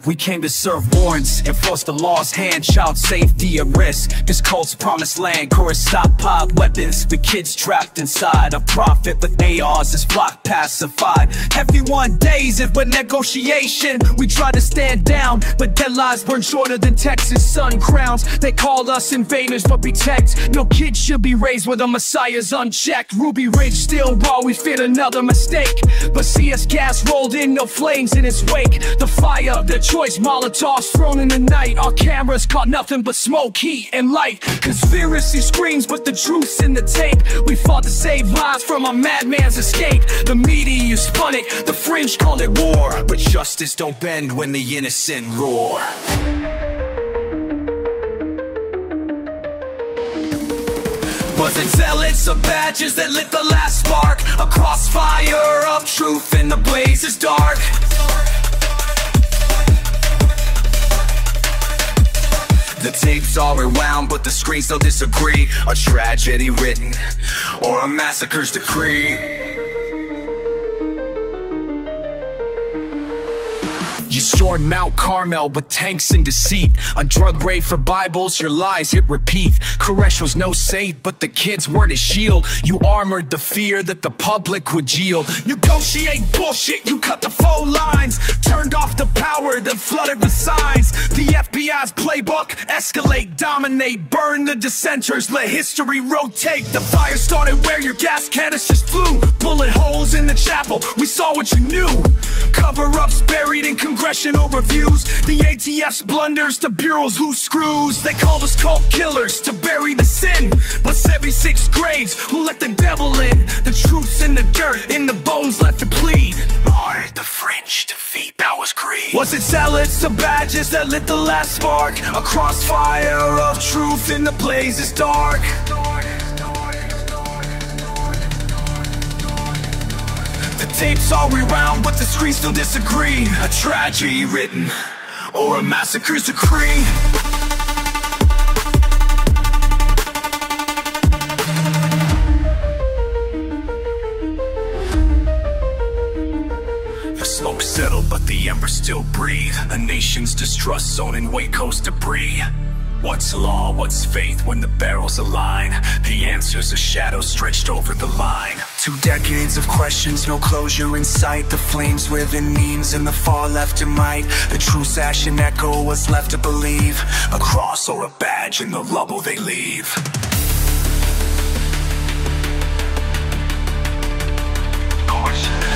We came to serve warrants, enforce the law's hand, child safety at risk. This cult's promised land, chorus stockpiled weapons. The kids trapped inside, a prophet with ARs, his flock pacified. Every 1 days it but negotiation. We try to stand down, but deadlines burn shorter than Texas sun crowns. They call us invaders but protect. No kid should be raised with a messiah's unchecked. Ruby Ridge still raw, we feared another mistake. But see us gas rolled in, no flames in its wake. The fire, the choice Molotovs thrown in the night. Our cameras caught nothing but smoke, heat, and light. Conspiracy screams, but the truth's in the tape. We fought to save lives from a madman's escape. The media spun it, the fringe called it war. But justice don't bend when the innocent roar. Was it zealots or badges that lit the last spark? A crossfire of truth in the blazes dark. The tapes are rewound, but the screens still disagree. A tragedy written, or a massacre's decree. You soared Mount Carmel with tanks and deceit. A drug raid for Bibles, your lies hit repeat. Koresh was no saint, but the kids were his shield. You armored the fear that the public would yield. Negotiate bullshit, you cut the phone lines. Turned off the power that flooded the signs. The FBI's playbook, escalate, dominate. Burn the dissenters, let history rotate. The fire started where your gas canisters flew. Bullet holes in the chapel, we saw what you knew. Cover-ups buried in congressional reviews. The ATF's blunders to bureaus who screws. They called us cult killers to bury the sin. But 76 graves who let the devil in. The truth's in the dirt, in the bones left to bleed. Marred the fringe to feed power's greed. Was it zealots or badges that lit the last spark? A crossfire of truth in the blazes dark. The tapes all rewound, but the screens still disagree. A tragedy written, or a massacre's decree. The smoke settled, but the embers still breathe. A nation's distrust zone in Waco's debris. What's law, what's faith when the barrels align? The answer's a shadow stretched over the line. 2 decades of questions, no closure in sight. The flames within memes and the far left in might. The truth's ash and echo was left to believe. A cross or a badge in the rubble they leave. Horses.